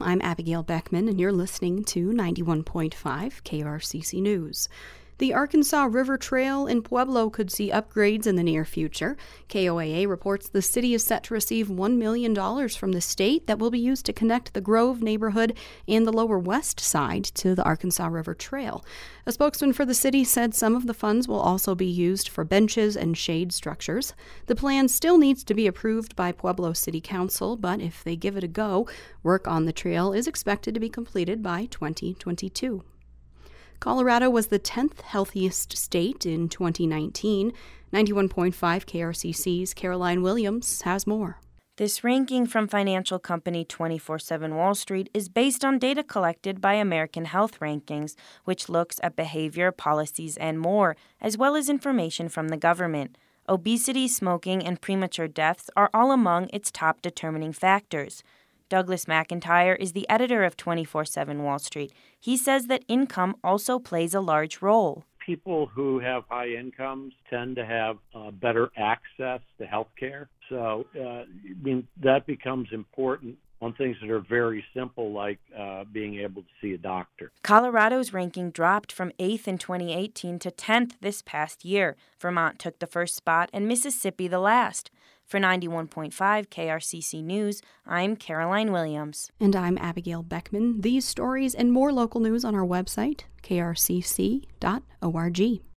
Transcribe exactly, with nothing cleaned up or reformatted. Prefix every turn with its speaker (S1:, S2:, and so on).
S1: I'm Abigail Beckman, and you're listening to ninety-one point five K R C C News. The Arkansas River Trail in Pueblo could see upgrades in the near future. K O A A reports the city is set to receive one million dollars from the state that will be used to connect the Grove neighborhood and the Lower West Side to the Arkansas River Trail. A spokesman for the city said some of the funds will also be used for benches and shade structures. The plan still needs to be approved by Pueblo City Council, but if they give it a go, work on the trail is expected to be completed by twenty twenty-two. Colorado was the tenth healthiest state in twenty nineteen. ninety-one point five K R C C's Caroline Williams has more.
S2: This ranking from financial company twenty-four seven Wall Street is based on data collected by American Health Rankings, which looks at behavior, policies, and more, as well as information from the government. Obesity, smoking, and premature deaths are all among its top determining factors. Douglas McIntyre is the editor of twenty-four seven Wall Street. He says that income also plays a large role.
S3: People who have high incomes tend to have uh, better access to health care. So uh, I mean, that becomes important on things that are very simple, like uh, being able to see a doctor.
S2: Colorado's ranking dropped from eighth in twenty eighteen to tenth this past year. Vermont took the first spot and Mississippi the last. For ninety-one point five K R C C News, I'm Caroline Williams.
S1: And I'm Abigail Beckman. These stories and more local news on our website, k r c c dot org.